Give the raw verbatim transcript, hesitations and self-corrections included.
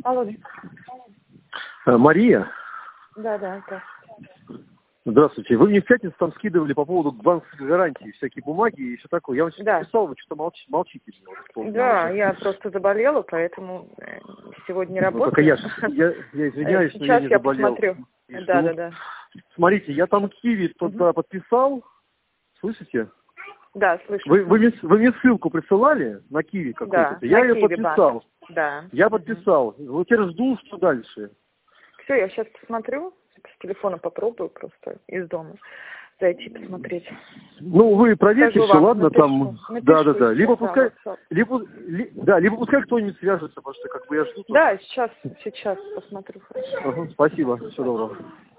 Алло. Мария? Да, да, да. Здравствуйте. Вы мне в пятницу там скидывали по поводу банковской гарантии, всякие бумаги и все такое. Я вам сейчас Да. написал, вы что-то молчите, молчите. Да, я просто заболела, поэтому сегодня не Ну, только работаю. я, я, я извиняюсь, но я Сейчас не я заболел. посмотрю. И Да, жду. да, да. Смотрите, я там Киви туда Угу. подписал. Слышите? Да, слышу. Вы, вы, мне, вы мне ссылку присылали на Киви какую-то? Да, Я на ее Киви подписал. банк. Да. Я Угу. подписал. Вот теперь жду, что дальше. Все, я сейчас посмотрю. С телефона попробую просто из дома зайти посмотреть. Ну, вы проверьте Скажу все, вам, ладно, напишу, там, напишу да, да, да. сейчас, Либо да, пускай, WhatsApp. либо, ли- да, либо пускай кто-нибудь свяжется, потому что как бы я жду тоже. Да, сейчас, сейчас посмотрю. Хорошо. Ага, спасибо, всего доброго.